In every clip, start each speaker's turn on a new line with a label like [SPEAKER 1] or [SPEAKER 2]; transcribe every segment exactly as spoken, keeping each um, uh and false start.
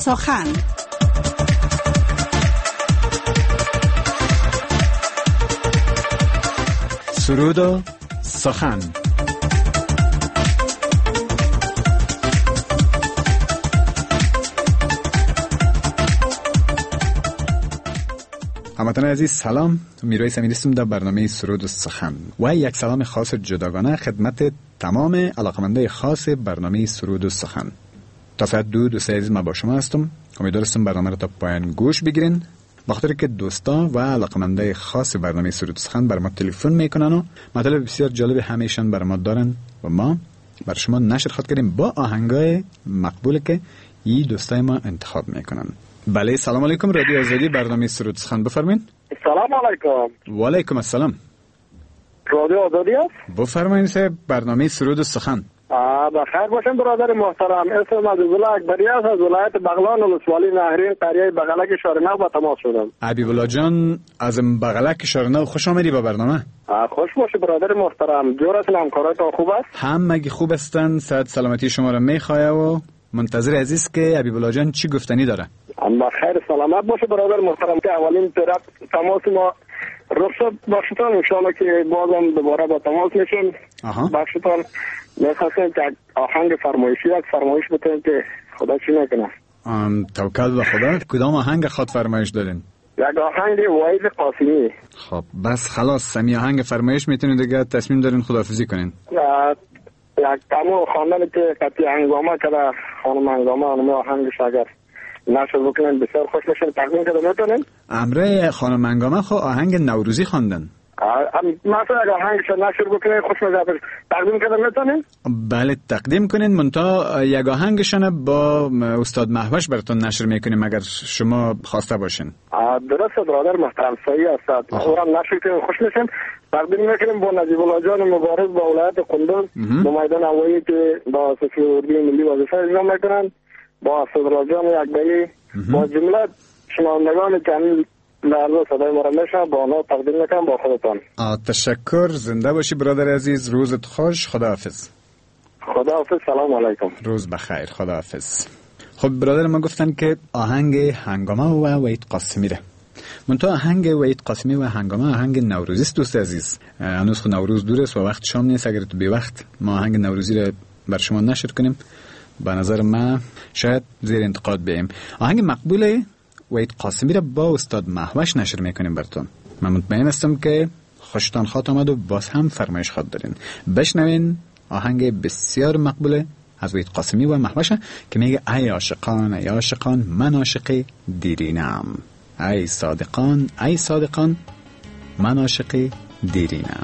[SPEAKER 1] سخن.
[SPEAKER 2] سرود و سخن. هموطنان عزیز سلام، میروی سمیدی هستم در برنامه سرود و سخن و یک سلام خاص جداگانه خدمت تمام علاقمندای خاص برنامه سرود و سخن. تا ساعت دو دوستای عزیز ما با شما هستم. امیدوارم برنامه رو تا پایان گوش بگیرین. بخاطر که دوستا و علاقمندای خاص برنامه سرود و سخن بر ما تلفن میکنن و مطالب بسیار جالب همیشون بر ما دارن و ما بر شما نشر خواهد کردیم با آهنگای مقبول که این دوستای ما انتخاب میکنن. بله، سلام علیکم. رادیو آزادی برنامه سرود و سخن، بفرمایید.
[SPEAKER 3] سلام علیکم.
[SPEAKER 2] و علیکم السلام.
[SPEAKER 3] رادیو آزادی است؟
[SPEAKER 2] بفرمایید صاحب، برنامه سرود و سخن.
[SPEAKER 3] بخیر باشین برادر محترم. اسمم عبیبالله اکبری است، از ولایت بغلان ولسوالی نهرین قریه بغلک شارنو با تماس شدم.
[SPEAKER 2] عبیبالله جان از بغلک شارنو خوش آمدی به برنامه.
[SPEAKER 3] خوش باشی برادر محترم. جور است، همکاراتون خوب است؟
[SPEAKER 2] همگی خوب هستن. صحت سلامتی شما را میخواه و منتظر عزیز که عبیبالله جان چی گفتنی داره.
[SPEAKER 3] بخیر سلامت باشه برادر محترم که اولین طرف تماس ما رخصت بخشتان انشاءالله که بازم دوباره با تماس میشیم. بخشتان میخواستیم که آهنگ فرمایشی یک فرمایش بتونیم که خدا چی میکنه.
[SPEAKER 2] توکل به خدا. کدام آهنگ خود فرمایش دارین؟
[SPEAKER 3] یک آهنگ وحید قاسمی.
[SPEAKER 2] خب بس خلاص سمی آهنگ فرمایش میتونید دیگه تصمیم دارین خداحافظی کنین.
[SPEAKER 3] یک تمام خواندن که قطعی هنگامه که خانم هنگامه آنمه آهنگش اگر نشر بکنن بسیار خوش میشن. تقدیم کده میتونین؟
[SPEAKER 2] امره خانم هنگامه خو آهنگ نوروزی خواندن.
[SPEAKER 3] مثلا اگر آهنگش نشر بکنن خوش میشه. تقدیم کده میتونین؟
[SPEAKER 2] بله تقدیم کنین. منتها یک آهنگشان با استاد مهوش براتون نشر میکنیم اگر شما خواسته باشین.
[SPEAKER 3] درسته برادر محترم، صحیح است. اونم نشر کنین خوش میشن. تقدیم میکنیم با نجیب الله جان مبارز با ولایت قندوز با میدان هوایی که با سفیر اردوی ملی وظیفه اجرا میکنن، با صدر جان اکبری با جمله شنوندگان که همین لحظه صدای ما را میشنن با آنها تقدیم میکنم با خودتان.
[SPEAKER 2] تشکر. زنده باشی برادر عزیز. روزت خوش. خداحافظ.
[SPEAKER 3] خداحافظ. سلام علیکم.
[SPEAKER 2] روز بخیر. خداحافظ. خب برادر ما گفتن که آهنگ هنگامه و وحید قاسمی ره. منتها آهنگ وحید قاسمی و هنگامه آهنگ نوروزی است دوست عزیز. هنوز خود نوروز دور است و وقت شام نیست. اگر تو به وقت ما آهنگ نوروزی را بر شما نشر کنیم به نظر من شاید زیر انتقاد بیم. آهنگ مقبول وحید قاسمی را با استاد مهوش نشر میکنیم براتون. من مطمئن هستم که خوشتان خواهد آمد و باز هم فرمایش خواهد دارین. بشنوین آهنگ بسیار مقبول از وحید قاسمی و مهوش که میگه ای عاشقان ای عاشقان من عاشق دیرینم، ای صادقان ای صادقان من عاشق دیرینم.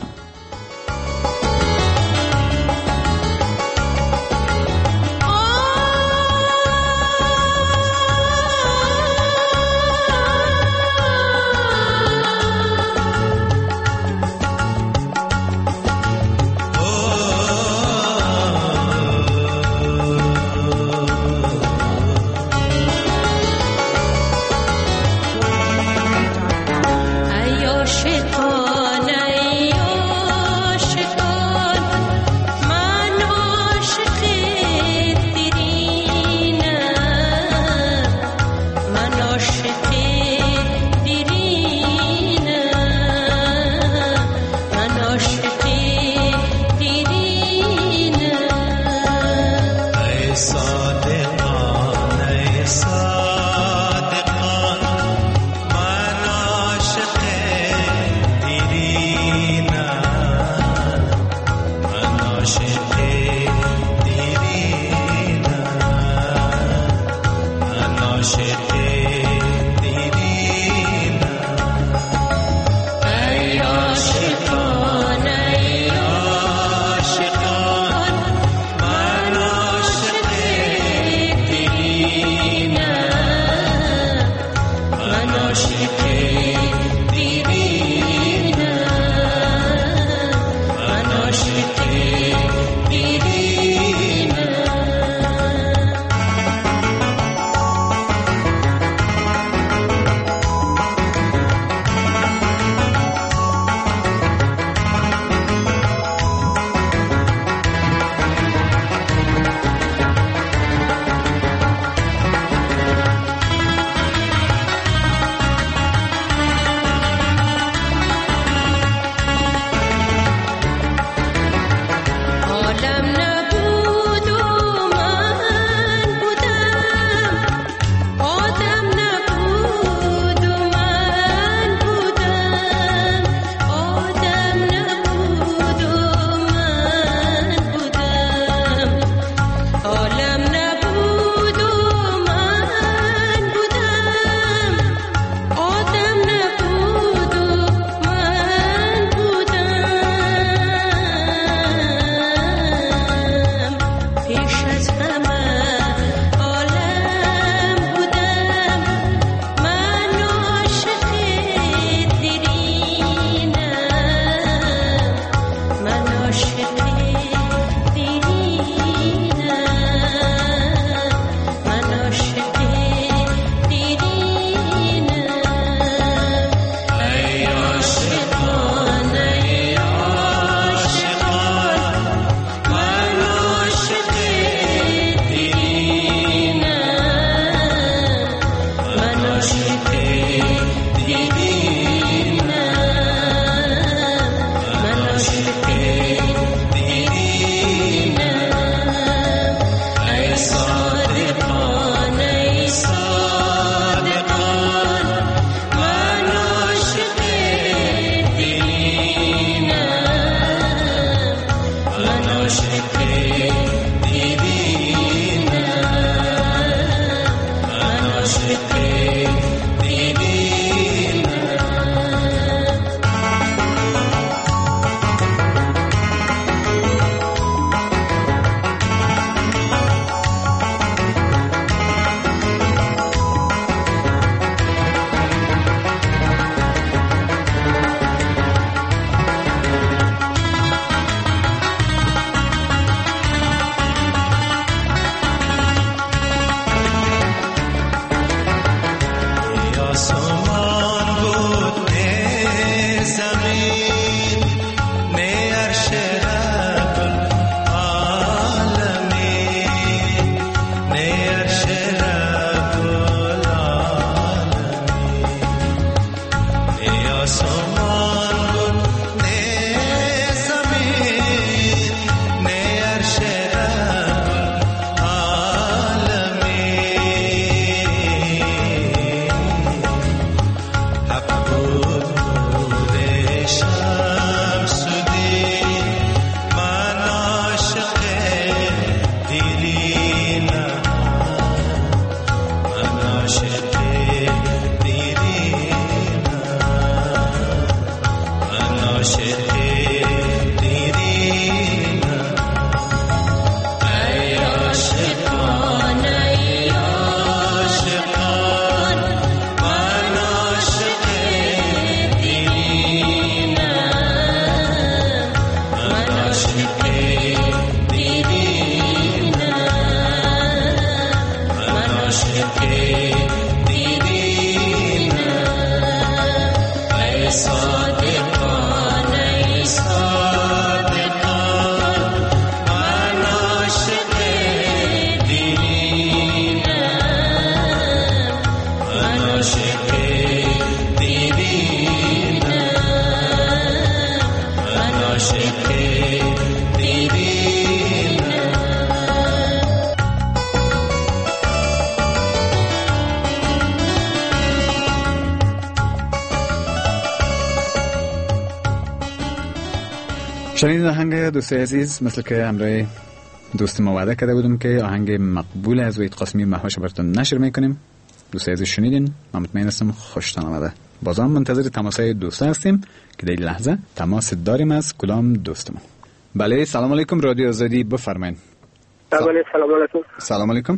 [SPEAKER 2] شنیدید آهنگ دوستای عزیز، مثل که همراه دوست ما وعده کرده بودم که آهنگ مقبول از وحید قاسمی مهاش براتون نشر میکنیم. دوستای عزیز شنیدین، من مطمئن هستم خوشتان آمده. بازم منتظر تماسای دوستا هستیم که در این لحظه تماس داریم از کدام دوستمون. بله، سلام علیکم، رادیو آزادی، بفرمایید.
[SPEAKER 3] بله، سلام علیکم.
[SPEAKER 2] سلام علیکم.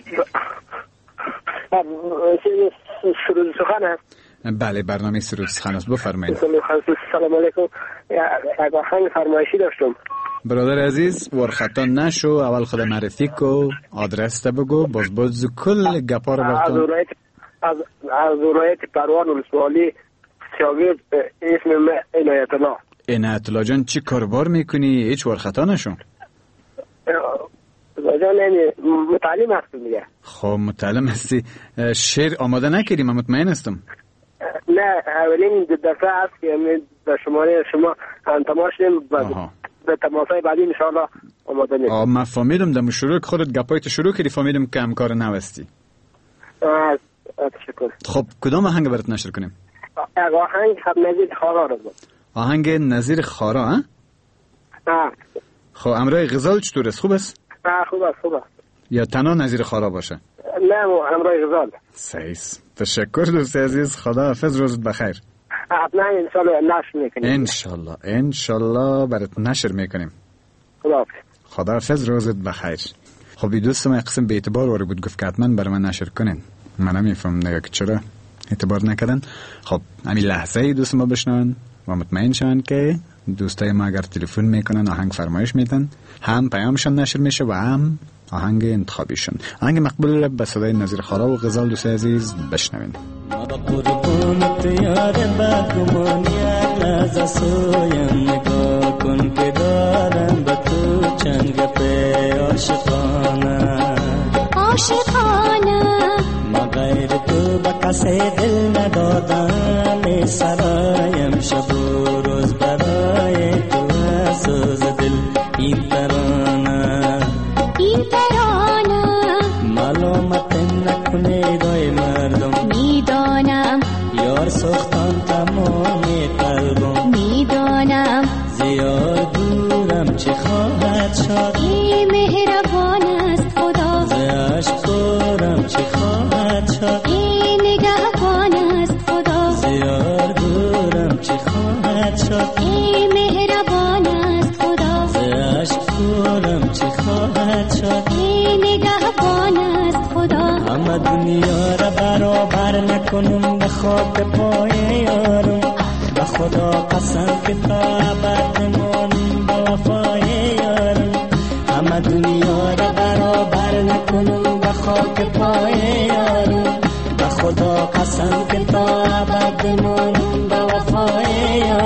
[SPEAKER 3] سرود سخن است.
[SPEAKER 2] بله، برنامه سرود سخن است، بفرمایید.
[SPEAKER 3] سلام علیکم. یک آهنگ فرمایشی داشتم.
[SPEAKER 2] برادر عزیز، ورخطا نشو، اول خود معرفی کو، آدرس تا بگو، باز باز کل گپا رو براتون.
[SPEAKER 3] از ولایت از از ولایت پروان ولسوالی شاگرد اسم عنایت الله.
[SPEAKER 2] عنایت الله جان، چی کاربار میکنی؟ هیچ ورخطا نشو.
[SPEAKER 3] جان متعلم هستم دیگه.
[SPEAKER 2] خب متعلم هستی، شعر آماده نکردی؟ من مطمئن هستم.
[SPEAKER 3] نه، اولین دفعه است که به شماره شما انتماس شدیم. به تماسای بعدی ان شاء الله آماده میشم.
[SPEAKER 2] آ من فهمیدم دم شروع خودت گپایت شروع کردی، فهمیدم که همکار نوستی.
[SPEAKER 3] تشکر.
[SPEAKER 2] خب کدام آهنگ برات نشر کنیم؟
[SPEAKER 3] آهنگ نظیر خارا رو بود.
[SPEAKER 2] آهنگ نظیر خارا ها؟
[SPEAKER 3] نه.
[SPEAKER 2] خب امرای غزال چطور است؟ خوب است؟
[SPEAKER 3] نه خوب است، خوب است.
[SPEAKER 2] یا تنها نظیر خارا باشه؟
[SPEAKER 3] نه امرای غزال.
[SPEAKER 2] صحیح. تشکر دوست عزیز، خدا حافظ، روزت بخیر.
[SPEAKER 3] حتما ان شاء الله نشر میکنیم.
[SPEAKER 2] ان شاء الله ان شاء الله برات نشر میکنیم.
[SPEAKER 3] خدا حافظ.
[SPEAKER 2] خدا حافظ، روزت بخیر. خب دوست ما قسم به اعتبار وارد بود، گفت که حتما برای من نشر کنین. من نمیفهم نگه که چرا اعتبار نکردن. خب همین لحظه دوست ما بشنون و مطمئن شون که دوستای ما اگر تلفن میکنن آهنگ فرمایش میدن، هم پیامشون نشر میشه و هم آهنگ انتخابیشون. آهنگ مقبول به صدای نظیر خارا و غزال دوستای عزیز بشنوین.
[SPEAKER 1] ما با قربونت یار بگمان یک لحظه سویم نگاه کن که دارم به تو چند گپه عاشقانه عاشقانه. ما غیر تو به کسی دل ندادم، سرایم شب و روز برای تو سوز دل این ترانه این ترانه. معلومت نکنه دای مردم، میدانم یار سختان تمام قلبم، میدانم زیاد دورم چه خواهد شد. ای مهربان است خدا، زیاش دورم چه خواهد شد. ای نگهبان است خدا، زیاد دورم چه خواهد شد. ای مهربان است خدا، زیاش دورم چه خواهد شد. ای نگهبان است خدا. همه دنیا را برابر نکنم به خاک پای یارم، به خدا قسم که تا ابد نمانم به وفای یارم. همه دنیا را برابر نکنم به خاک پای یارم، به خدا قسم که تا ابد نمانم به وفای یارم.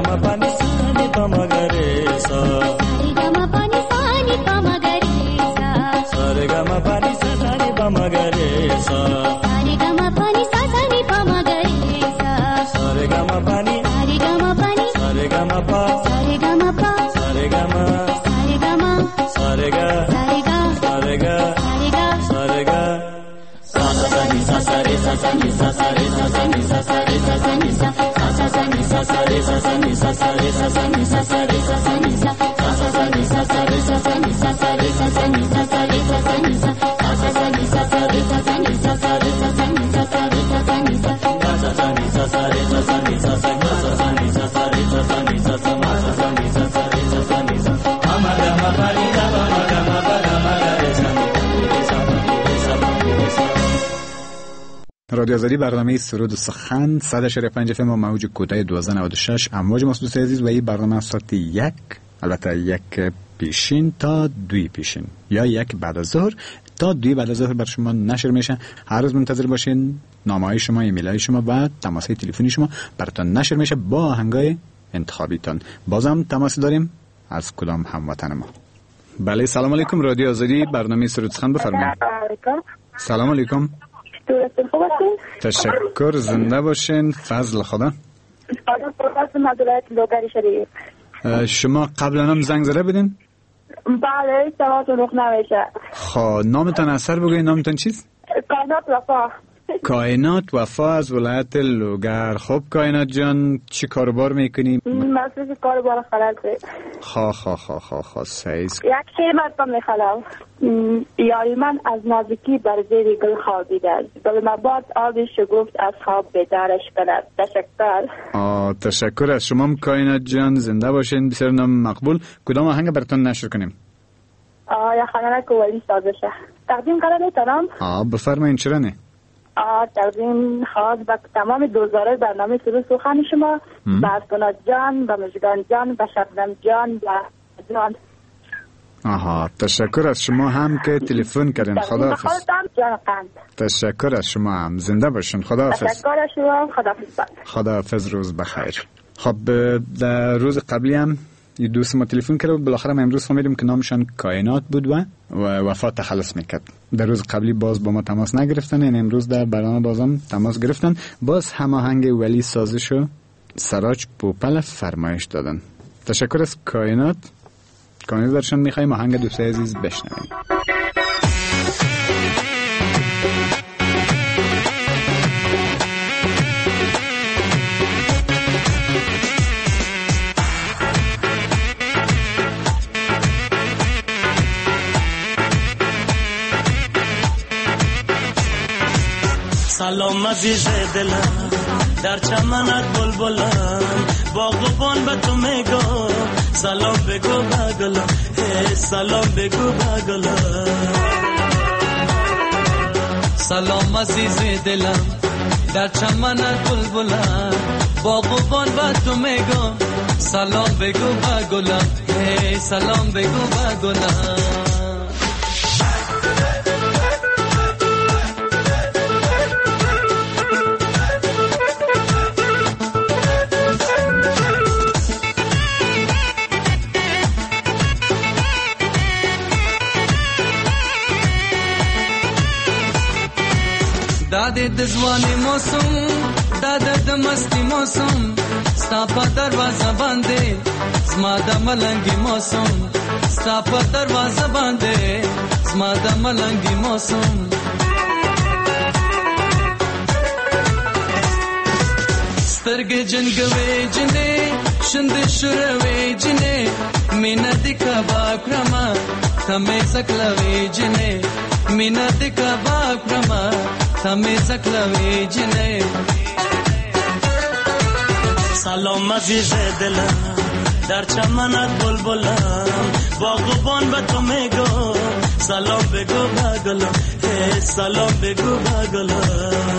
[SPEAKER 1] gama pani sa ni pa ma ga re sa
[SPEAKER 4] re ga ma pani sa ni pa ma ga re sa
[SPEAKER 1] sa re ga ma pani sa sa ni pa ma ga re sa
[SPEAKER 4] re ga ma pani sa sa ni pa ma ga re sa
[SPEAKER 1] sa re ga ma pani
[SPEAKER 4] re ga ma pani
[SPEAKER 1] sa re ga ma pa
[SPEAKER 4] sa re ga ma pa
[SPEAKER 1] sa re ga ma
[SPEAKER 4] sa re ga ma
[SPEAKER 1] sa re ga
[SPEAKER 4] sa re ga
[SPEAKER 1] sa re ga
[SPEAKER 4] sa re ga
[SPEAKER 1] sa re ga sa sa sa ni sa sa re sa sa ni sa sa re sa sa ni sa sa re sa sa ni sa sa sa sa ni sa sa re sa sa ni sa sa re sa sa ni sa sa re sa sa ni sa sa sa sa ni sa sa re sa sa ni sa sa re sa sa ni sa sa re sa sa ni sa sa sa sa ni sa sa re sa sa ni sa sa re sa sa ni sa sa re sa sa ni sa sa sa ni sa sa re sa sa ni sa sa sa sa ni sa sa re sa sa ni sa sa ma sa sa ni sa sa re sa sa ni sa ma ma ga ma pa ni da ma ma ga ma pa ga ma ga re sa ni re sa pa ni re sa pa ni re sa.
[SPEAKER 2] رادیو آزادی برنامه سرود و سخن صد و شش و پنج اف ام و موج کوتاه دوازده نود و شش امواج مصدوس عزیز و این برنامه ساعت یک البته یک پیشین تا دوی پیشین یا یک بعد از ظهر تا دوی بعد از ظهر بر شما نشر میشه. هر روز منتظر باشین، نامه های شما، ایمیل های شما و تماس های تلفنی شما براتون نشر میشه با آهنگای انتخابیتان. بازم تماس داریم از کدام هموطن ما. بله سلام علیکم، رادیو آزادی برنامه سرود و سخن بفرمایید. سلام علیکم.
[SPEAKER 5] خوب هستین؟
[SPEAKER 2] تشکر، زنده باشین. فضل خدا. شما قبلا هم زنگ زده بودین؟
[SPEAKER 5] بله، سواتون رخ نمیشه.
[SPEAKER 2] خب نامتان اثر بگوین. نامتان چیست؟
[SPEAKER 5] کائنات وفا.
[SPEAKER 2] کائنات وفا از ولایت لوگر. خب کائنات جان چی کاربار میکنی؟
[SPEAKER 5] مسئول کاربار خلاصه.
[SPEAKER 2] خا خا خا خا خا سعیز.
[SPEAKER 5] یک شعر براتون میخوام. یاری من از نازکی بر زیر گل خوابیده است. گل مباد آبی شگفت از خواب بیدارش کند. تشکر.
[SPEAKER 2] آه تشکر از شما کائنات جان، زنده باشین. بسیار نام مقبول. کدام آهنگ براتون نشر کنیم؟
[SPEAKER 5] آه یا خانه که ولی سازشه. تقدیم قرار میتونم؟
[SPEAKER 2] آه بفرمایین. چرا نه؟
[SPEAKER 5] آه تقدیم خواهد به تمام دوزاره برنامه سرود سخن شما، به اسکنات جان، به مژگان جان، به شبنم جان، به جان.
[SPEAKER 2] آها تشکر از شما هم که تلفن کردین. خداحافظ.
[SPEAKER 5] جان قند.
[SPEAKER 2] تشکر از شما هم، زنده باشین. خداحافظ.
[SPEAKER 5] تشکر از شما. خداحافظ.
[SPEAKER 2] خداحافظ، روز بخیر. خب در روز قبلی هم یه دوست ما تلفن کرد و بالاخره ما امروز فهمیدیم که نامشان کائنات بود و وفا تخلص میکرد. در روز قبلی باز با ما تماس نگرفتن، این امروز در برنامه بازم تماس گرفتن. باز هماهنگ ولی سازشو سراج پوپل فرمایش دادن. تشکر از کائنات. کائنات درشان میخوایم آهنگ دوست عزیز بشنویم.
[SPEAKER 1] سلام عزیز دلم، در چمنت بلبلم، باغبان به تو میگم سلام بگو بگلم، سلام بگو بگلم.
[SPEAKER 6] سلام عزیز دلم، در چمنت بلبلم، باغبان به تو میگم سلام بگو بگلم، سلام بگو بگلم. داده دزوانی موسم، داده دمستی موسم، ستا پا دروازه بانده زما د ملنگی موسم، ستا پا دروازه بانده زما د ملنگی موسم. سترگی جنگوی جنه شند شروی جنه مینا دی کبا کرما تمی سکلوی جنه مینا دی کبا کرما تمی سکلوی جنه.
[SPEAKER 1] سلام عزیز دلم، در چمنت بلبلم، باغبان به تو میگم سلام بگو بگلم، سلام بگو بگلم.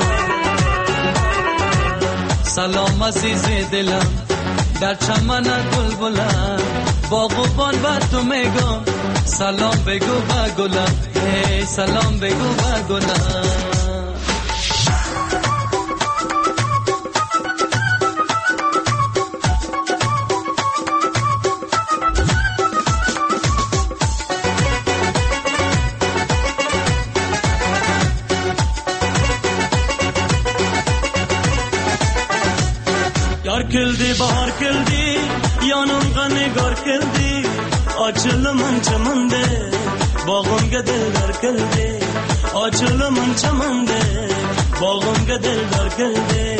[SPEAKER 6] سلام عزیز دلم، در چمنت بلبلم، باغبان به تو میگم سلام بگو بگلم، سلام بگو بگلم.
[SPEAKER 1] بار کردی یانم غنگار کردی آچل من چمنده باغم گدل در کردی آچل من چمنده باغم گدل در کردی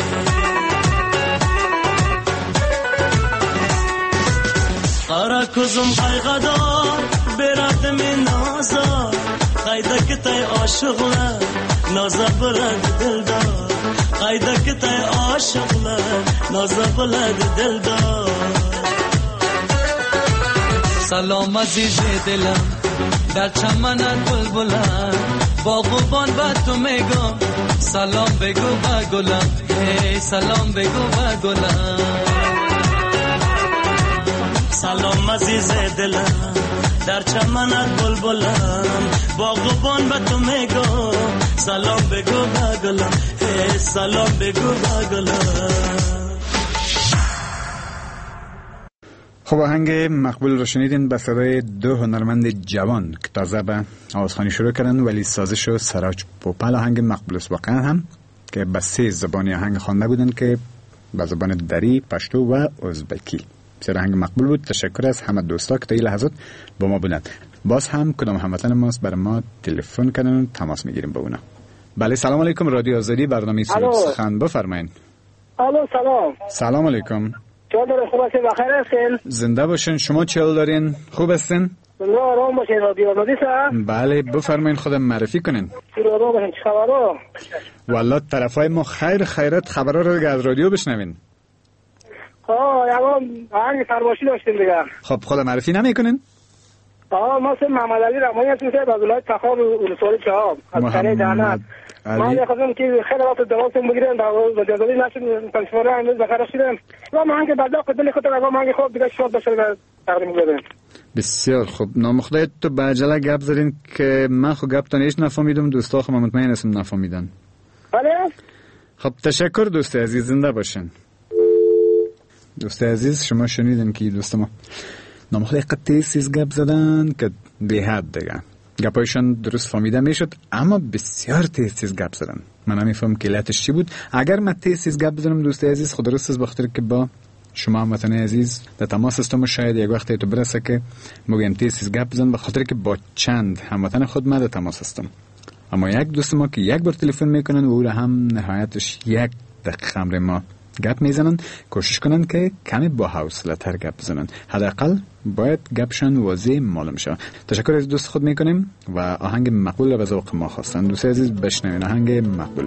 [SPEAKER 1] قرا کزم قایقدار برات من نازا قایده که تای عاشقله نازا بلد دلدار قایده که تای عاشقله نازا بلد دلدار سلام عزیز دلم در چمنت بلبلم باغبان با تو میگم سلام بگو با گلم هی سلام بگو با گلم سلام عزیز دلم در چمنت بلبلم باغبان با تو میگم سلام بگو با گلم هی سلام بگو با گلم.
[SPEAKER 2] خب آهنگ مقبول رو شنیدین به صدای دو هنرمند جوان که تازه به آوازخوانی شروع کردن ولی سازش و سراج پوپل. آهنگ مقبول است واقعا هم که به سه زبانی آهنگ خوانده بودن که به زبان دری، پشتو و ازبکی. بسیار آهنگ مقبول بود. تشکر از همه دوستا که تا این لحظات با ما بودند. باز هم کدام هموطن ماست برای ما تلفن کردن و تماس میگیریم با اونا. بله سلام علیکم، رادیو آزادی، برنامه سخن بفرمایید.
[SPEAKER 3] الو سلام.
[SPEAKER 2] سلام علیکم.
[SPEAKER 3] چطور دارین؟ خوب هستین؟ بخیر هستین؟
[SPEAKER 2] زنده باشین. شما چطور دارین؟ خوب هستین؟
[SPEAKER 3] زنده آرام باشین. رادیو آزادی سا؟
[SPEAKER 2] بله بفرمایید، خودم معرفی کنین.
[SPEAKER 3] آرام باشین. چه خبرها؟
[SPEAKER 2] والله طرفای ما خیر خیرت خبرها رو دیگه از رادیو بشنوین.
[SPEAKER 3] ها یوان آهنگ سرباشی داشتیم دیگه.
[SPEAKER 2] خب خودم معرفی نمیکنین؟
[SPEAKER 3] آه ما اسم محمد علی رحمانی هستیم که از ولایت تخار ولسوالی چهاب از قریه جهنم. ما یه خواستم که خیلی وقت دوستم بگیرن در وجازالی نشد پنجشنبه امروز بخیر شدیم و ما هنگ بعدا خود دل خود رو ما هنگ خوب دیگه شاد باشه تقدیم بدیم.
[SPEAKER 2] بسیار خوب. نامخدای تو به عجله گپ زدین که من خو گپتون هیچ نفهمیدم، دوستا خو مطمئن هستم نفهمیدن.
[SPEAKER 3] بله
[SPEAKER 2] خب تشکر دوست عزیز، زنده باشین. دوست عزیز شما شنیدن که دوست ما نامخدای قطعی سیز گپ زدن که به حد دیگه گپایشان درست فهمیده میشد، اما بسیار تیز تیز گپ زدن. من نمیفهم که علتش چی بود. اگر من تیز تیز گپ بزنم دوست عزیز خود درست است بخاطر که با شما هموطن عزیز در تماس هستم و شاید یک وقتی تو برسه که میگم تیز تیز گپ بزن بخاطر که با چند هموطن خود من در تماس هستم. اما یک دوست ما که یک بار تلفن میکنن و او را هم نهایتش یک دقیقه خمر ما گپ میزنن، کوشش کنن که کمی با حوصله تر گپ بزنن. حداقل باید گپشان واضح معلوم شه. تشکر از دوست خود میکنیم و آهنگ مقبول به ذوق ما خواستن. دوست عزیز بشنوین آهنگ مقبول.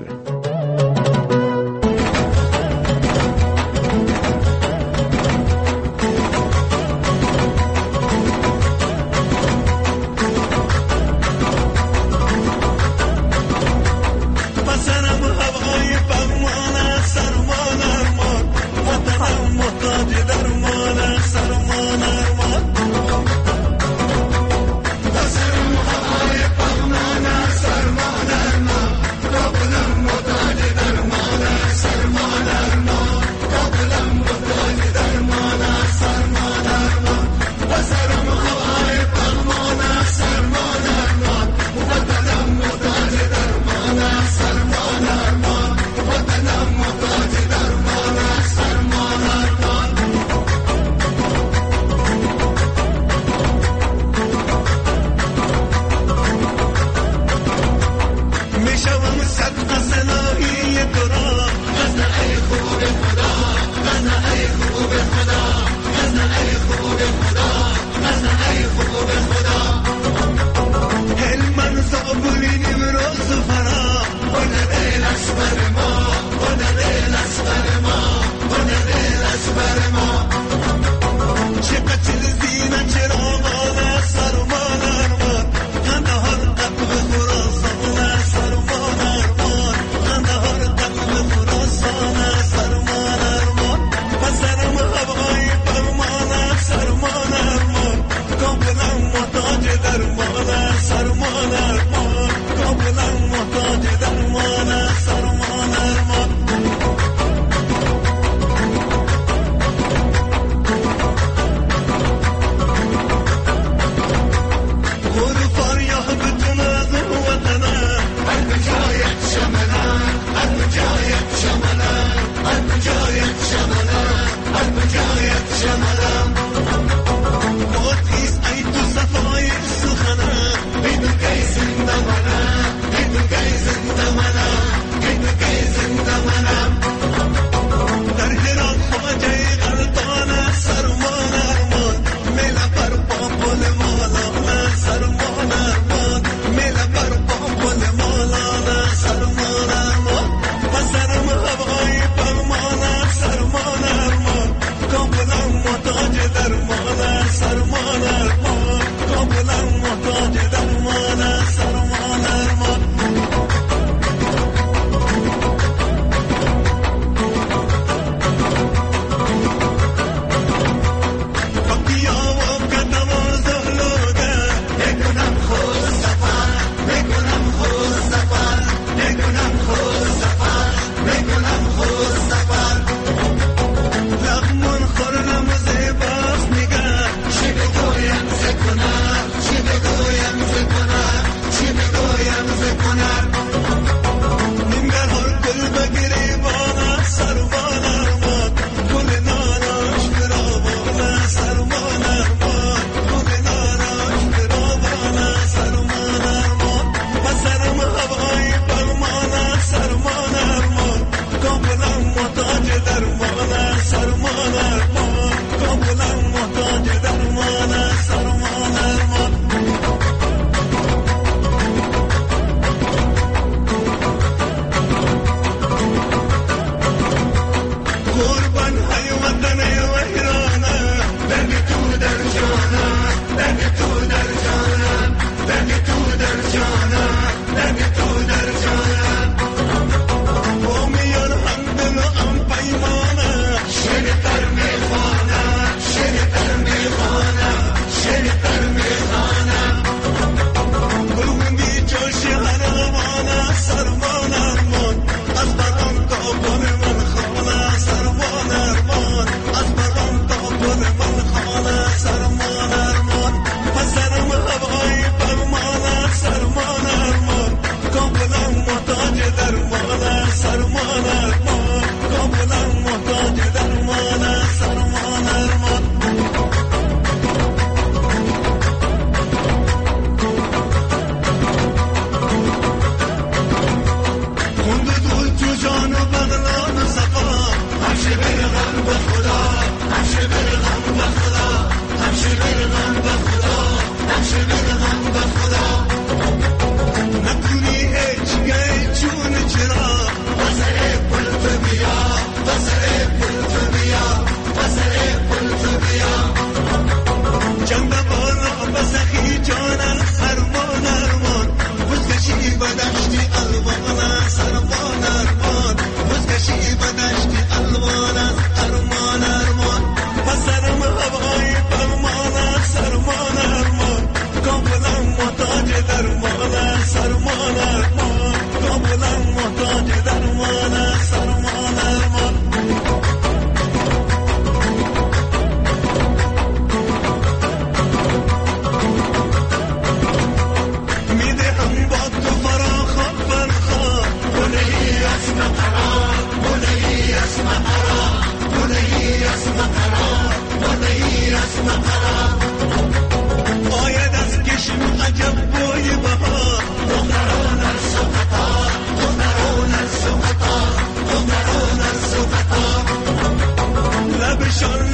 [SPEAKER 7] Sarmana, sarmana, sarmana,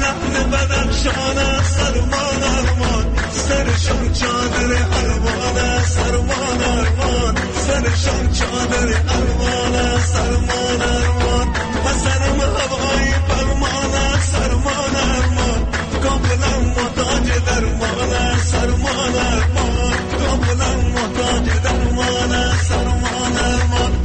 [SPEAKER 7] لحن بدخشان سرمان ارمان سرشان چادر ارمان سرمان ارمان سرشان چادر ارمان سرمان ارمان پسرم هوای فرمان سرمان ارمان کاملم محتاج درمان سرمان ارمان کاملم محتاج درمان سرمان ارمان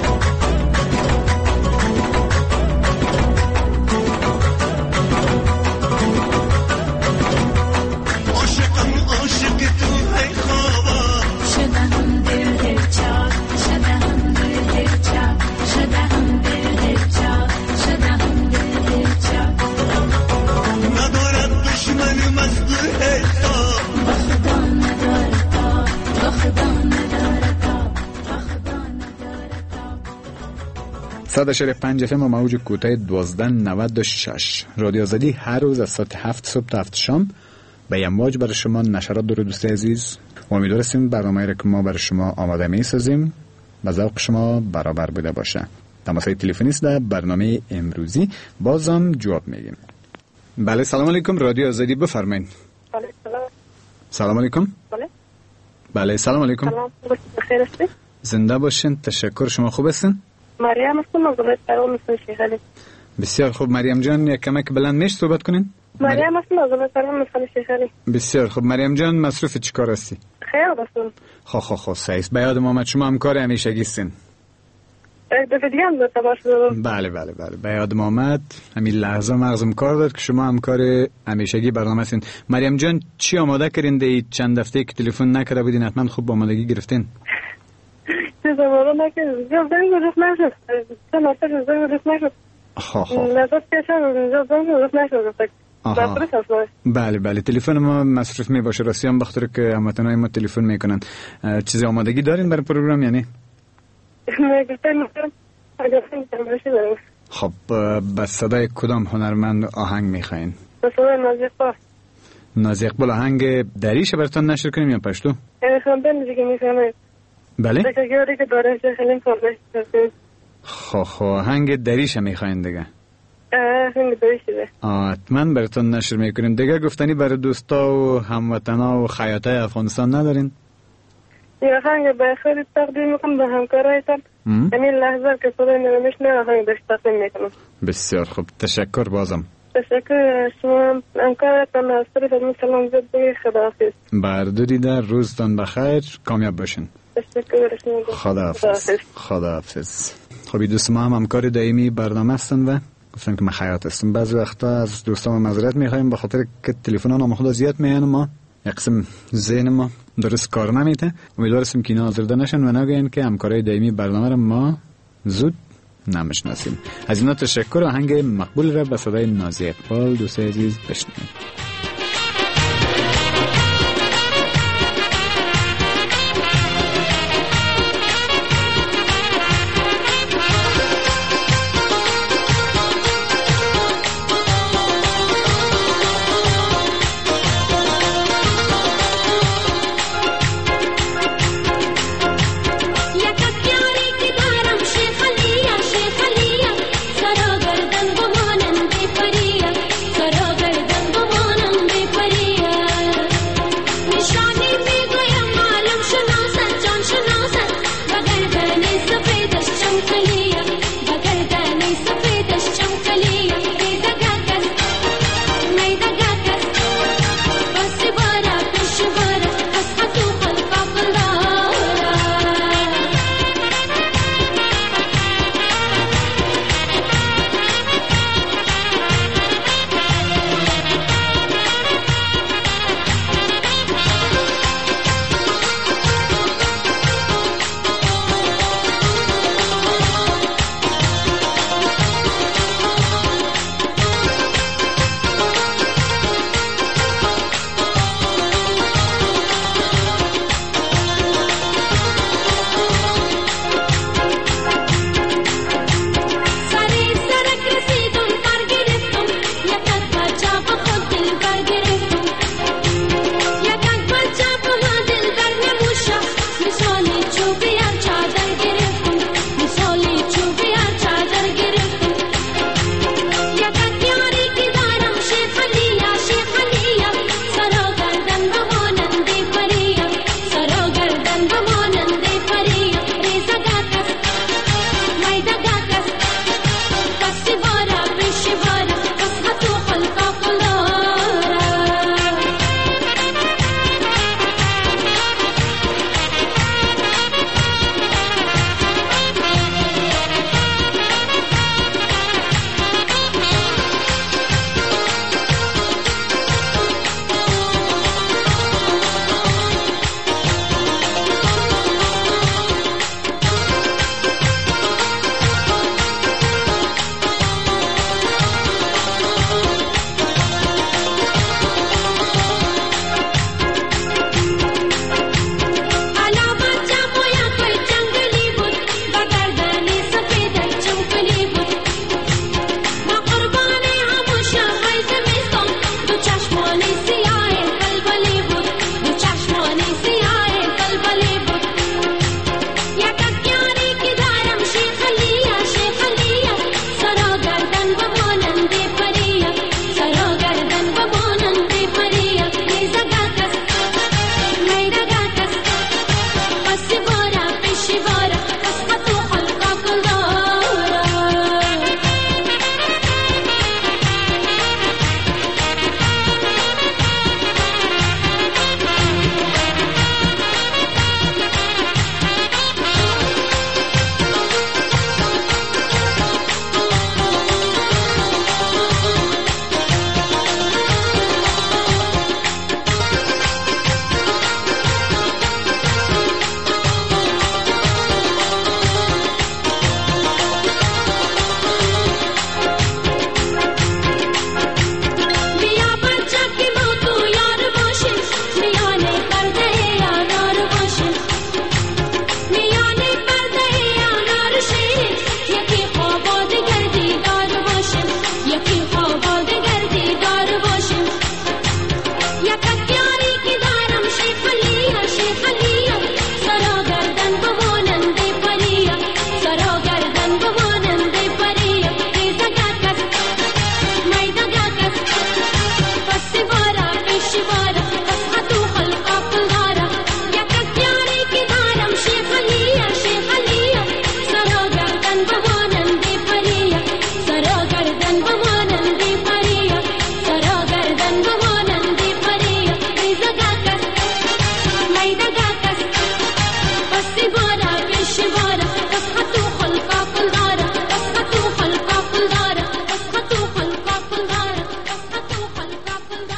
[SPEAKER 2] صد اشاره پنج اف ام و موج کوتاه دوازده نود و شش رادیو آزادی هر روز از ساعت هفت صبح تا هفت شام به امواج برای شما نشرات داره. دوست عزیز امیدوار هستیم برنامه‌ای را که ما برای شما آماده می‌سازیم به ذوق شما برابر بوده باشه. تماس‌های تلفنی است در برنامه امروزی بازم جواب میگیم. بله سلام علیکم رادیو آزادی بفرمایید.
[SPEAKER 5] بله سلام.
[SPEAKER 2] سلام علیکم.
[SPEAKER 5] بله.
[SPEAKER 2] بله سلام علیکم.
[SPEAKER 5] سلام بخیر هستید؟
[SPEAKER 2] زنده باشین. تشکر. شما خوب هستین؟
[SPEAKER 5] مریم هستم از ولایت فرغان مثل شیخ علی.
[SPEAKER 2] بسیار خوب. مریم جان یک کمک بلند میش صحبت کنین؟
[SPEAKER 5] مریم هستم از ولایت فرغان مثل شیخ علی.
[SPEAKER 2] بسیار خوب. مریم جان مصروف چیکار هستی؟
[SPEAKER 5] خیر هستم.
[SPEAKER 2] خو خو خو سعید به یاد ما شما همکار همیشگی هستین.
[SPEAKER 5] یک دفعه دیگه هم تماس دادم.
[SPEAKER 2] بله بله بله به یاد ما آمد. همین لحظه مغزم کار داد که شما همکار همیشگی برنامه هستین. مریم جان چی آماده کردین دی چند هفته که تلفن نکرده بودین حتما خوب آمادگی گرفتین؟
[SPEAKER 5] چیز آماده نکردم. زنگ رفت نشد. چند هفته زنگ رفت نشد.
[SPEAKER 2] خو خو.
[SPEAKER 5] نزد کشم زنگ رفت نشد.
[SPEAKER 2] آها. بله بله تلفن ما مصرف می باشه راستی هم بخاطر که هموطنای ما تلفن میکنن. چیزی آمادگی دارین برای پروگرام یعنی؟ خب به صدای کدام هنرمند آهنگ میخواین؟
[SPEAKER 5] به صدای نازی اقبال.
[SPEAKER 2] نازی اقبال آهنگ دریشه براتون نشر کنیم یا پشتو؟
[SPEAKER 5] خواندن دیگه میخوایم.
[SPEAKER 2] بله؟
[SPEAKER 5] دیگه گیاری که داره خیلی خواندن.
[SPEAKER 2] خب خب آهنگ دریشه میخواین دیگه؟
[SPEAKER 5] آهنگ دریشه.
[SPEAKER 2] حتما براتون نشر میکنیم. دیگه گفتنی برای دوستا و هموطنا و خیاطای افغانستان ندارین؟
[SPEAKER 5] یه آهنگ به خیلی تقدیم میکنم به همکارایتان. همین لحظه که صدای نرمش نه آهنگ بهش تقدیم میکنم.
[SPEAKER 2] بسیار خوب تشکر بازم.
[SPEAKER 5] تشکر شما همکارایتان از طرف از سلام زد بگی خداحافظ.
[SPEAKER 2] برداری در روزتان بخیر کامیاب باشین.
[SPEAKER 5] تشکر شما.
[SPEAKER 2] خداحافظ. خداحافظ. خب دوست ما هم همکار دائمی برنامه هستن و گفتن که من خیاط هستم. بعضی وقتا از دوستان معذرت میخوایم به خاطر که تلفن‌ها نامخدا زیاد میان ما یک قسم ذهن ما درست کار نمیته. امیدوارم که اینا آزرده نشن و نگین که همکارای دائمی برنامه رو ما زود نمیشناسیم. از اینا تشکر. آهنگ مقبول را به صدای نازی اقبال دوست عزیز بشنوید.
[SPEAKER 4] Sarogardhan Bhuman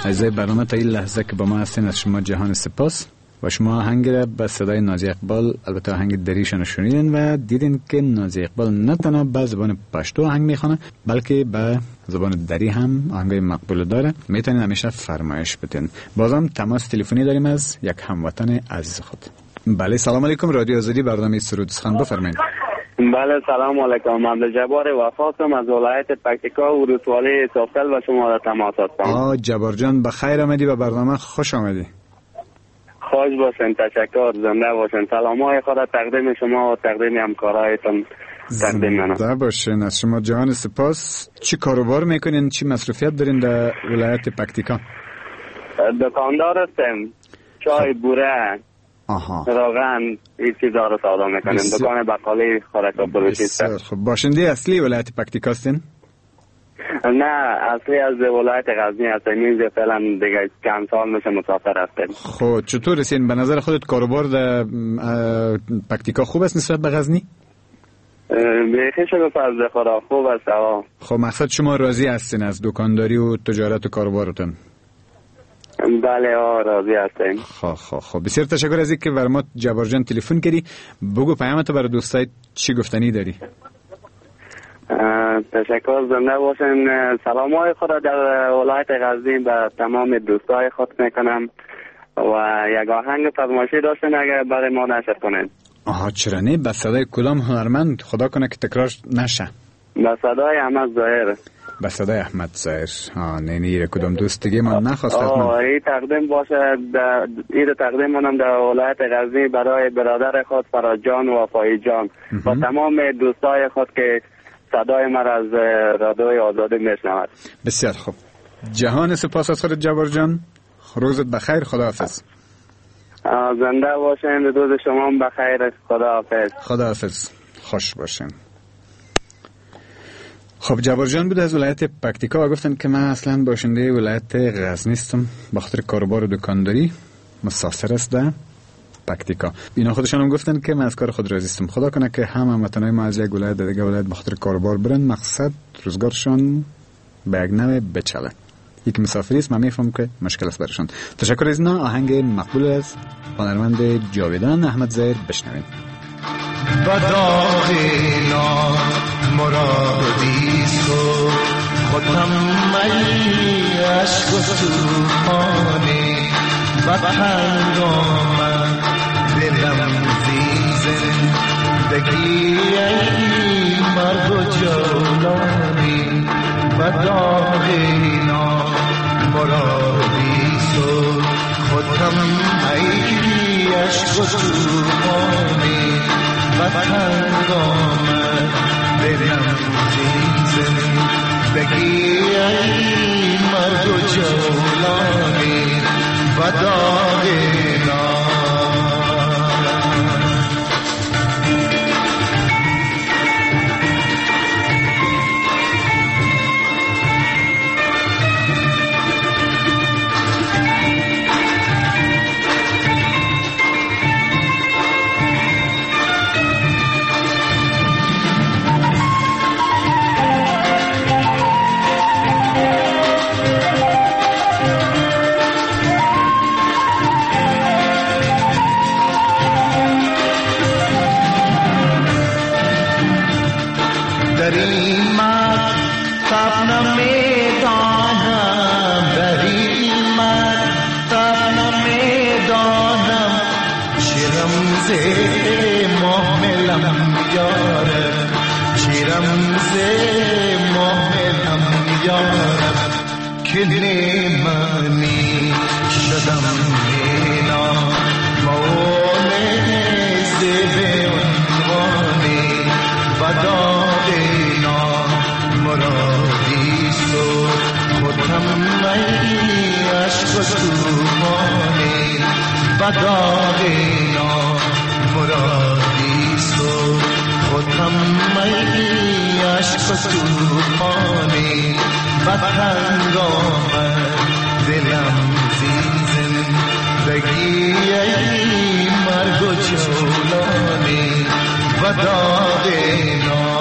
[SPEAKER 2] عزیزای برنامه تا این لحظه که با ما هستین از شما جهان سپاس و شما آهنگ را به صدای نازی اقبال، البته آهنگ دریشان رو شنیدین و دیدین که نازی اقبال نه تنها به زبان پشتو آهنگ میخونه بلکه به زبان دری هم آهنگای مقبول داره. میتونین همیشه فرمایش بدین. بازم تماس تلفنی داریم از یک هموطن عزیز خود. بله سلام علیکم، رادیو آزادی برنامه سرود سخن بفرمایید.
[SPEAKER 8] بله سلام علیکم، من جبار وفاتم از ولایت پکتیکا و ولسوالی ساختل و شما را تماس هستم.
[SPEAKER 2] آه جبار جان بخیر آمدی به برنامه، خوش آمدی.
[SPEAKER 8] خوش باشین، تشکر، زنده باشین. سلامای خود تقدیم شما و تقدیم همکارایتان تقدیم منم.
[SPEAKER 2] زنده باشین، از شما جهان سپاس. چی کاروبار میکنین، چی مصروفیت دارین در ولایت پکتیکا؟
[SPEAKER 8] دکاندار هستم، چای بوره
[SPEAKER 2] آها
[SPEAKER 8] روغن این چیزا رو سودا میکنیم. دکان بقالی خوراک و فروشی است.
[SPEAKER 2] خب باشنده اصلی ولایت پکتیکا هستین؟
[SPEAKER 8] نه اصلی از ولایت غزنی هستیم. این فعلا دیگه چند سال میشه مسافر هستیم.
[SPEAKER 2] خب چطور رسین؟ به نظر خودت کاروبار در پکتیکا خوب است نسبت به غزنی؟
[SPEAKER 8] بیخی شده فضل خدا خوب است.
[SPEAKER 2] خب مقصد شما راضی هستین از دکانداری و تجارت و کاروبارتون؟
[SPEAKER 8] بله آه راضی هستیم.
[SPEAKER 2] خب خب خب بسیار تشکر از اینکه بر ما جبار جان تلفن کردی. بگو پیامت برای دوستای چی گفتنی داری؟
[SPEAKER 8] تشکر، زنده باشین. سلامای خود در ولایت غزنی به تمام دوستای خود میکنم و یک آهنگ فرمایشی داشتین اگر برای ما نشر کنین.
[SPEAKER 2] آها چرا نه؟ به صدای کدام هنرمند؟ خدا کنه که تکرار نشه.
[SPEAKER 8] به صدای احمد ظاهر.
[SPEAKER 2] به صدای احمد ظاهر. آه نه نه کدام دوست دیگه من نخواست.
[SPEAKER 8] آه این تقدیم باشه، این تقدیم منم در ولایت غزنی برای برادر خود فراد جان و وفایی جان و تمام دوستای خود که صدای من از رادیوی آزادی میشنود.
[SPEAKER 2] بسیار خوب، جهان سپاس از خودت جبار جان. روزت بخیر، خداحافظ.
[SPEAKER 8] زنده باشین، روز شما بخیر، خداحافظ.
[SPEAKER 2] خداحافظ، خوش باشین. خب جبار جان بود از ولایت پکتیکا و گفتن که من اصلا باشنده ولایت غزنی هستم، به خاطر کاروبار و دکانداری مسافر است در پکتیکا. اینا خودشان هم گفتن که من از کار خود راضی هستم. خدا کنه که هم هموطنای ما از یک ولایت دیگه ولایت به خاطر کاروبار برن، مقصد روزگارشان به یک نوع بچله. یک مسافری است، من میفهم که مشکل است برشان. تشکر از اینا. آهنگ مقبول از هنرمند جاویدان احمد ظاهر بشنویم.
[SPEAKER 7] بداخینا مرادی سو خودم ملی عشق و سوخانی و پنگام دلم زیزن دگی ای مرگ و جولانی بداخینا مرادی سو خودم ملی عشق و سوخانی و پنگام دلم زیزن دگی ای مرگ و جولانی و داغینا کلی منی شدم مینا مونه زیب عنوانی و دادینا مرادی سو خودم می عشق و سومانی و دادینا مرادی سو خودم می عشق و سومانی و پنگام دلم زیزن دگی ای مرگ و جولانی و دادینا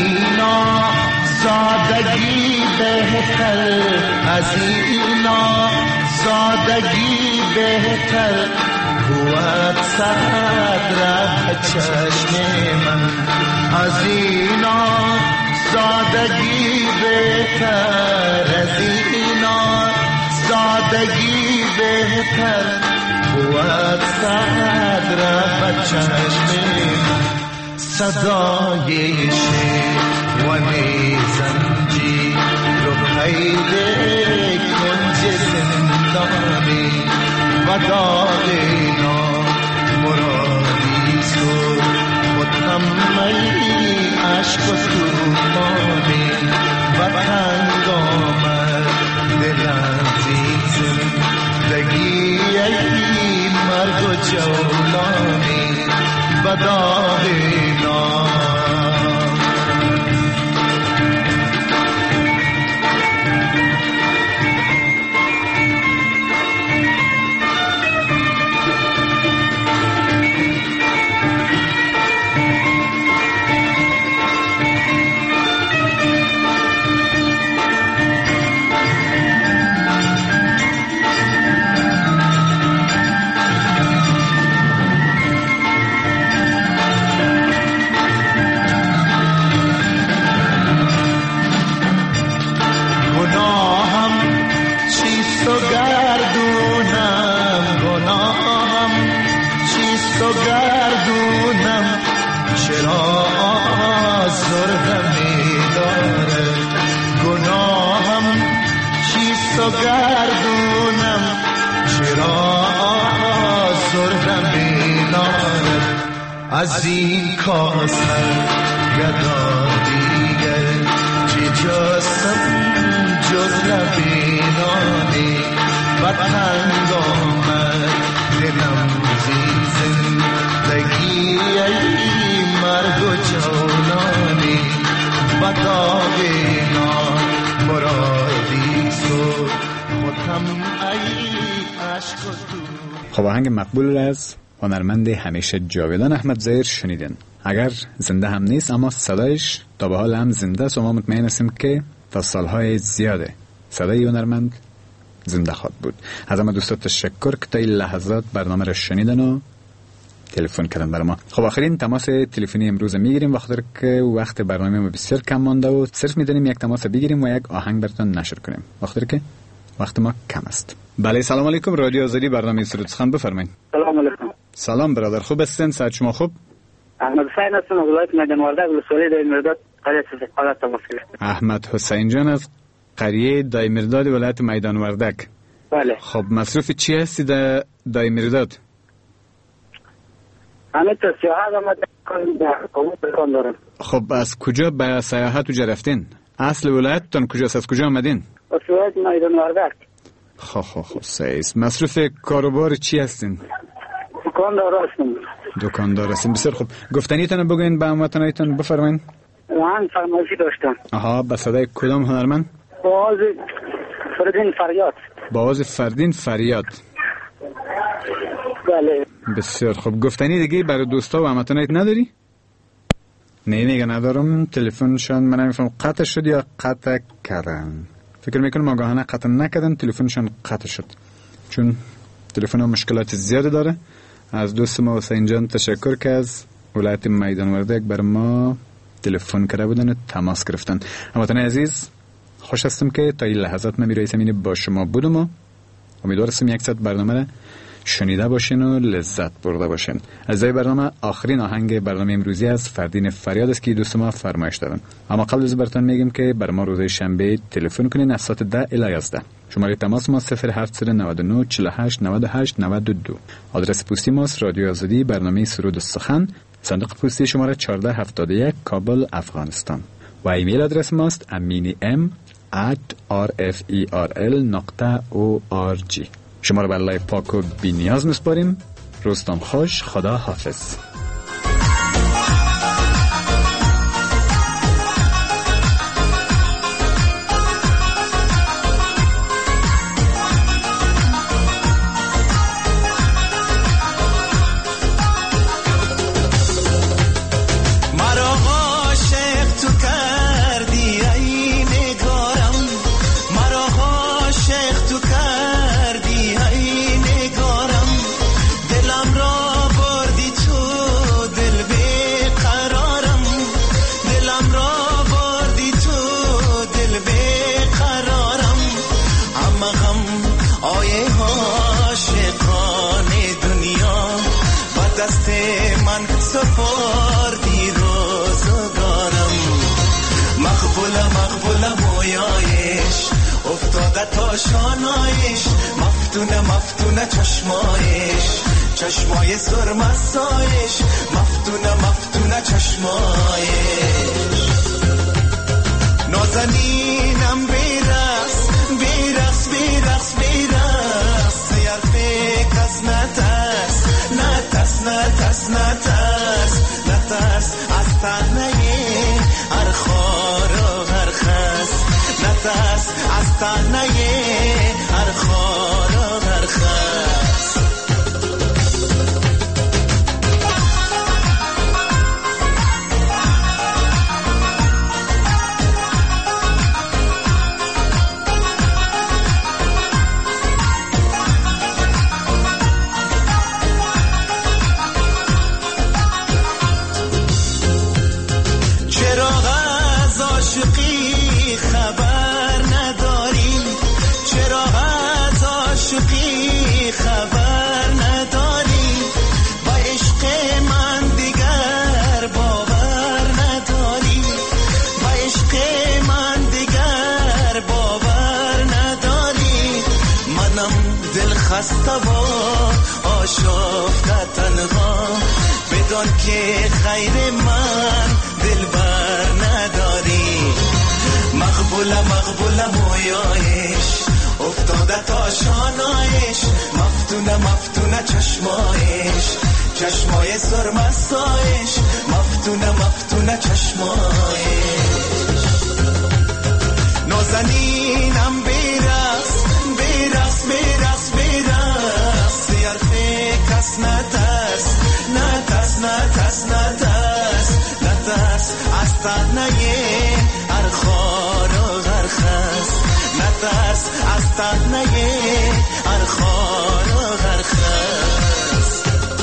[SPEAKER 7] اینا زادگی بهتر، از اینا زادگی بهتر بود صدر چشم من. از اینا زادگی بهتر، از اینا زادگی بهتر بود صدر چشم من. صدای شعوان زنجیر رو قید کنج زندانی و داغینا مرادی سو متممی عشق و توفانی و تنگ آمد دلم زی زندگی ای مرگ و جولانی و داغینا. گردونم چرا آزردم بیدارم از این کاسر گدا دیگر چی جستم جز لبینانی و تنگ آمد دلم زی زندگی ای مرگ و جولانی و داغینا مرادی سو متم ای عشق و تو.
[SPEAKER 2] خب آهنگ مقبول از هنرمند همیشه جاویدان احمد ظاهر شنیدین. اگر زنده هم نیست اما صدایش تا به حال هم زنده است و ما مطمئن هستیم که تا سالهای زیاده صدای هنرمند زنده خواهد بود. از همه دوستان تشکر که تا این لحظات برنامه را شنیدن و تلفن کردن برای ما. خب آخرین تماس تلفنی امروز میگیریم وقتی که وقت برنامه ما بسیار کم مانده و صرف میدونیم یک تماس بگیریم و یک آهنگ براتون نشر کنیم وقتی که وقت ما کم است. بله سلام علیکم، رادیو آزادی برنامه سرود سخن بفرمایید.
[SPEAKER 9] سلام علیکم.
[SPEAKER 2] سلام برادر، خوب هستین؟ صحت شما خوب؟
[SPEAKER 9] احمد حسین هستم از ولایت میدان وردک ولسوالی دایمیرداد قریه سفارت تماس گرفتم.
[SPEAKER 2] احمد حسین جان از قریه دایمیرداد ولایت میدان وردک.
[SPEAKER 9] بله.
[SPEAKER 2] خب مصروف چی هستی در دایمیرداد؟
[SPEAKER 9] همه تا سیاحت آمد کن دارم.
[SPEAKER 2] خب از کجا به سیاحت اونجا رفتین؟ اصل ولایتتون کجاست؟ از کجا آمدین؟
[SPEAKER 9] از ولایت میدان وردک.
[SPEAKER 2] خب خب خب سعیس. مصروف کاروبار چی هستین؟
[SPEAKER 9] دکاندار هستم.
[SPEAKER 2] دکاندار هستین، بسیار خوب. گفتنیتون بگوین به هموطنایتون بفرمایید.
[SPEAKER 9] من فرمایشی داشتم.
[SPEAKER 2] آها، به صدای کدام هنرمند؟
[SPEAKER 9] باز فردین فریاد.
[SPEAKER 2] باز فردین فریاد.
[SPEAKER 9] بله.
[SPEAKER 2] بسیار خوب. گفتنی دیگه برای دوستا و هموطنایت نداری؟ نه میگه ندارم. تلفنشان من نمیفهم قطع شد یا قطع کردن. فکر میکنم آگاهانه قطع نکردن، تلفنشان قطع شد چون تلفن مشکلات زیاده داره. از دوست ما حسین جان تشکر که از ولایت میدان وردک بر ما تلفن کرده بودن و تماس گرفتن. هموطنان عزیز، خوش هستم که تا این لحظات من رئیس امین با شما بودم و امیدوارم یک ساعت برنامه را شنیده باشین و لذت برده باشین. از این برنامه آخرین آهنگ برنامه امروزی از فردین فریاد است که دوست ما فرمایش دادن. اما قبل از براتون میگم که بر ما روز شنبه تلفن کنین از ساعت ده الی یازده. شماره تماس ما صفر هفت نه نه چهل و هشت نود و هشت نود و دو. آدرس پستی ما رادیو آزادی برنامه سرود سخن، صندوق پستی شماره چهارده هفتاد و یک کابل افغانستان. و ایمیل آدرس ماست امینی ام ات آر اف ای آر ال نقطه او آر جی. شما را به الله پاک و بی نیاز میسپاریم. روزتان خوش، خدا حافظ.
[SPEAKER 10] مرا عاشق تو
[SPEAKER 7] افتاده تا شانایش، مفتونه مفتونه چشمایش، چشمای سرمستایش، مفتونه مفتونه چشمایش. نازنینم بیرقص بیرقص بیرقص بیرقص، یرفه کس نترس نترس نترس نترس نترس از تنه هر خار و هر خس، نترس از تنه هر خار و هر خس. خسته و آشفته تنها، بدان که خیر من دل بر نداری. مقبوله مقبوله مویایش، افتاده تا شانایش، مفتونه مفتونه چشمایش، چشمای سرمستایش، مفتونه مفتونه چشمایش. نازنینم بیرقص بیرقص بیرقص بیرقص، یرفه کس نترس نترس نترس نترس نترس از تنه هر خار و هر خس، نترس از تنه هر خار و هر خس.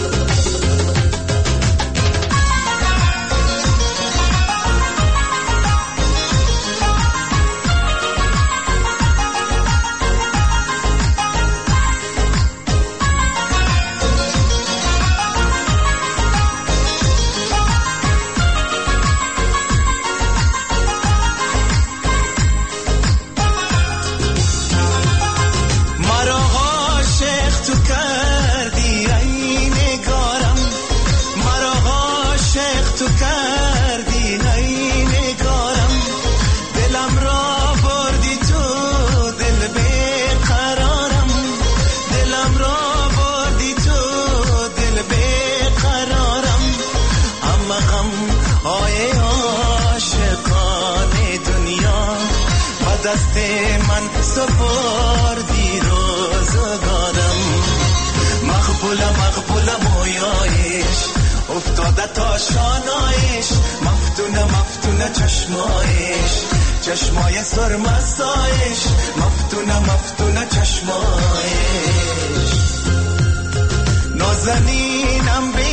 [SPEAKER 7] دست من سپردی روزگارم، مقبوله مقبوله مویایش، افتاده تا شانایش، مفتونه مفتونه چشمایش، چشمای سرمستایش، مفتونه مفتونه چشمایش. نازنینم